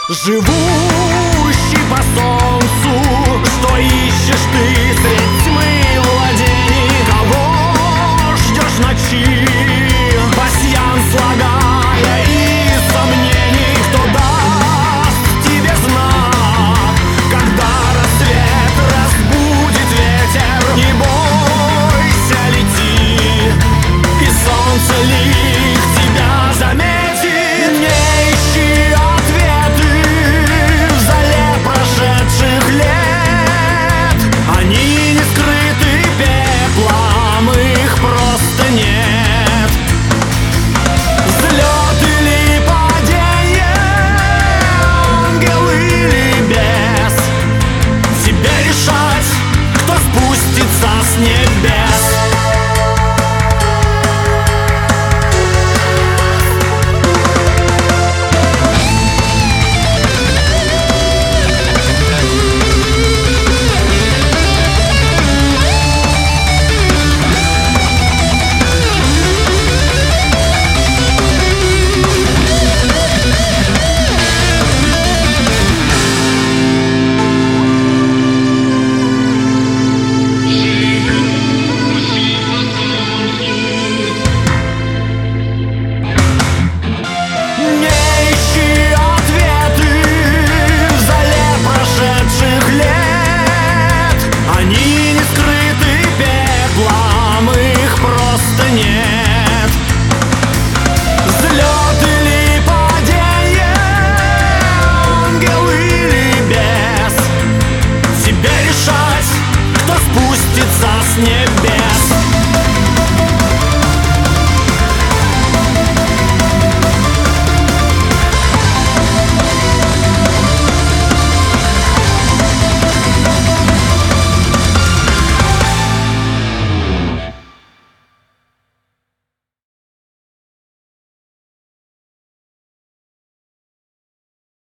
живущий по солнцу, что ищешь ты средь тьмы владений? Кого ждешь ночи, пасьян слагая из сомнений? Кто даст тебе знак, когда рассвет разбудит ветер? Не бойся, лети, и солнце лик тебя заметит. Не ищи ответы в зале прошедших лет, они не скрыты пеплом, их просто нет. Взлет или падение, ангел или бес, тебе решать, кто спустится с небес. Нет. Взлет или падение, ангел или бес, тебе решать, кто спустится с небес.